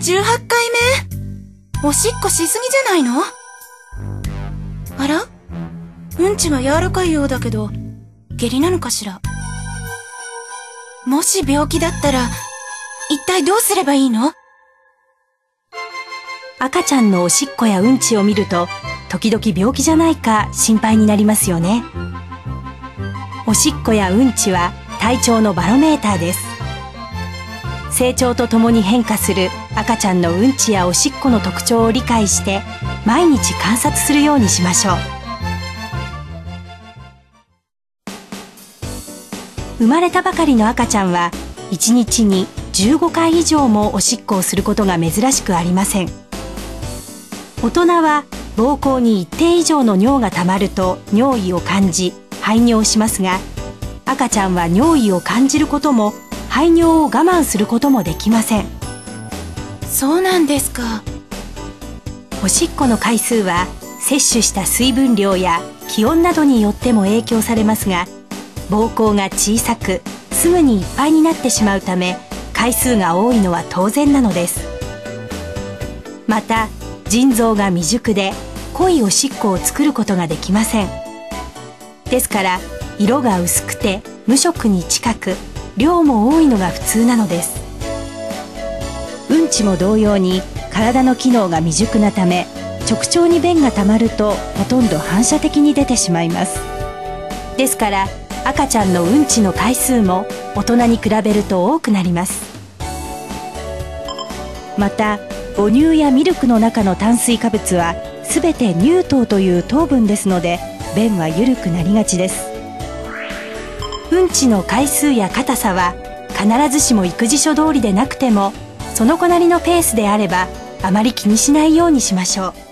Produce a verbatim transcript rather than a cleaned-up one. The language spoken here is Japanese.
じゅうはちかいめ。おしっこしすぎじゃないの？あら？うんちは柔らかいようだけど、下痢なのかしら？もし病気だったら、一体どうすればいいの？ 赤ちゃんのおしっこやうんちを見ると、時々病気じゃないか心配になりますよね。おしっこやうんちは体調のバロメーターです。成長とともに変化する赤ちゃんのうんちやおしっこの特徴を理解して、毎日観察するようにしましょう。生まれたばかりの赤ちゃんはいちにちにじゅうごかい以上もおしっこをすることが珍しくありません。大人は膀胱に一定以上の尿がたまると尿意を感じ排尿しますが、赤ちゃんは尿意を感じることも排尿を我慢することもできません。 そうなんですか。 おしっこの回数は摂取した水分量や気温などによっても影響されますが、膀胱が小さくすぐにいっぱいになってしまうため、回数が多いのは当然なのです。また腎臓が未熟で濃いおしっこを作ることができません。ですから色が薄くて無色に近く、量も多いのが普通なのです。うんちも同様に体の機能が未熟なため、直腸に便がたまるとほとんど反射的に出てしまいます。ですから赤ちゃんのうんちの回数も大人に比べると多くなります。また母乳やミルクの中の炭水化物はすべて乳糖という糖分ですので、便は緩くなりがちです。うんちの回数や硬さは必ずしも育児書通りでなくても、その子なりのペースであればあまり気にしないようにしましょう。